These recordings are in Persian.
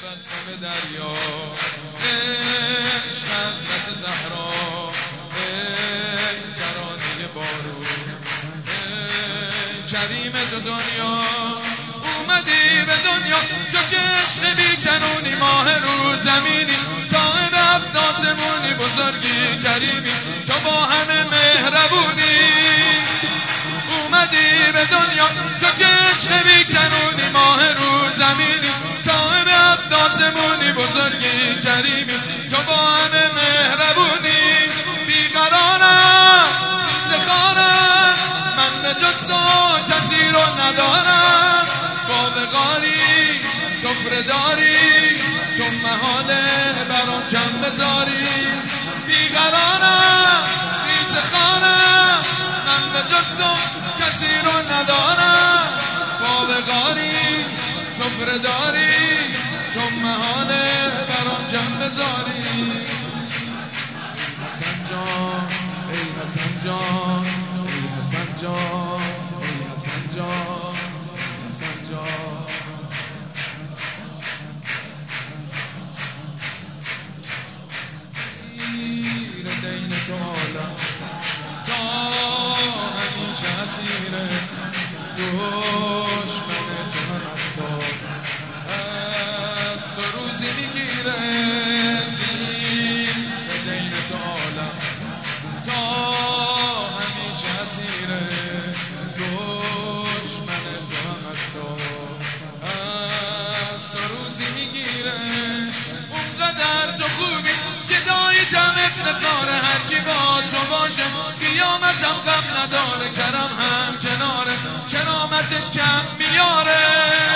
تبسم دریا، عشق حضرت زهرا، ای ترانه بارون، ای کریم دو دنیا. اومدی به دنیا تو چشم بیچنونی، ماه رو زمینی، صاحب هفت آسمونی، بزرگی کریمی، تو با همه مهربونی. اومدی به دنیا تو چشم بیچنونی، ماه رو زمینی، صاحب هفت آسمونی، بزرگی کریمی، تو با همه مهربونی. بیقرارم زخارم من به جز تو کسی رو ندارم، با وقاری سفره داری تو محاله برام کم بذاری. بیقرارم ریزخارم من به جز تو کسی رو ندارم، با وقاری سفره داری تو محاله برام کم بذاری. حسن جان ای حسن جان، ای حسن جان، ای حسن جان، حسن جان. سیر دین تو عالم تا همیشه اسیره، دشمن تو هم حتی از تو روزی میگیره. سیر دین تو عالم تا همیشه اسیره، دشمن تو هم حتی از تو روزی میگیره. اونقدر تو خوبی که داییتم افتخاره، هرچی با تو باشه قیامتم غم نداره، کرم هم کناره کرامت کم میاره.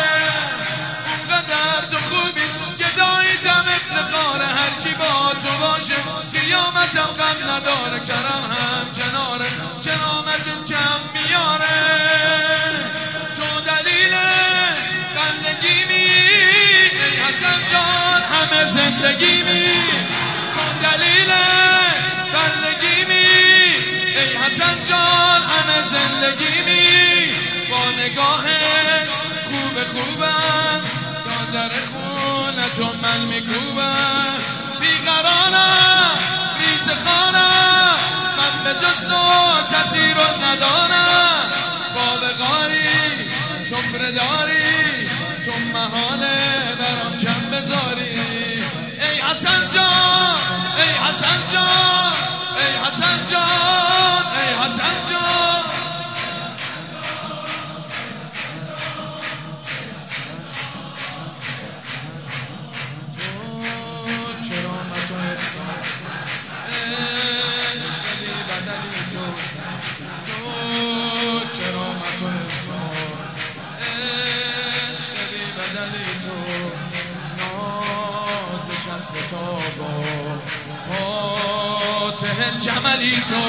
اونقدر تو خوبی که داییتم افتخاره، هرچی با تو باشه قیامتم غم نداره، کرم هم کناره کرامت کم میاره. تو دلیل زندگیمی ای حسن جان، همه زندگیمی، تو دلیل زندگیمی ای حسن جان، همه زندگیمی. با نگاه خوب خوبم تا در خونه تو من میکوبم. بیقرارم ریزخارم من به جز تو کسی رو ندارم، با وقاری سفره داری تو محاله برام کم بذاری. ای حسن جان ای حسن جان، ای حسن جان، ای حسن جان. تو کرامت و احسان، عشق بی بدلی تو، تو کرامت و احسان، عشق بی بدلی تو، ناز شست تابا فاتح جملی تو،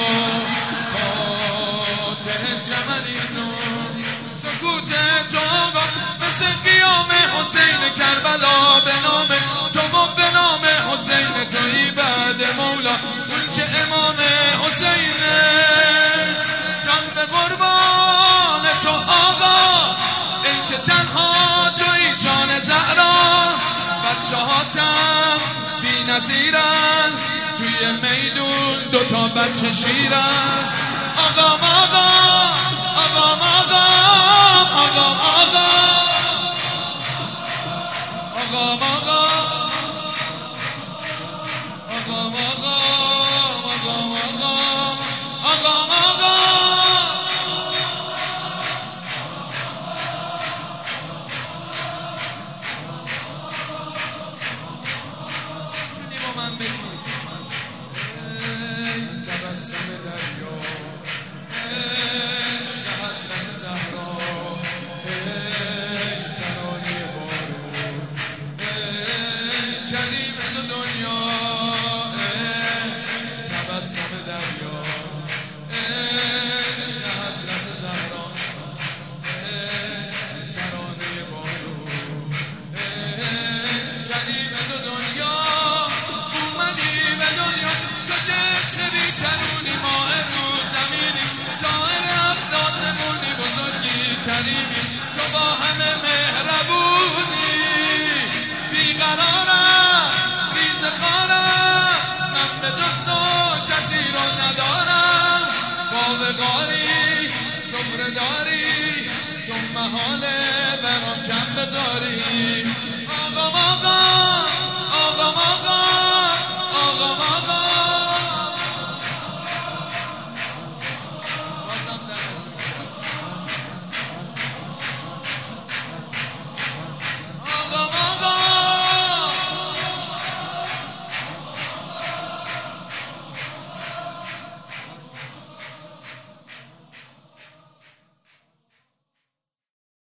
فاتح جملی تو. سکوت تو مثل قیام حسین کربلا، به نام تو و به نام حسین تویی بعد مولا، اون که امام حسینه. جان به قربان تو آقا، این که تنها تویی جان زهرا. بچه هاتم بی نظیرن توی میدون، دوتا بچه شیرن. آقا آقا آقا آقا آقا آقا آقا آقا تبسم دریا، عشق حضرت زهرا، ای ترانه بارون، قاری سفره داری تو محاله برام کم بذاری آقا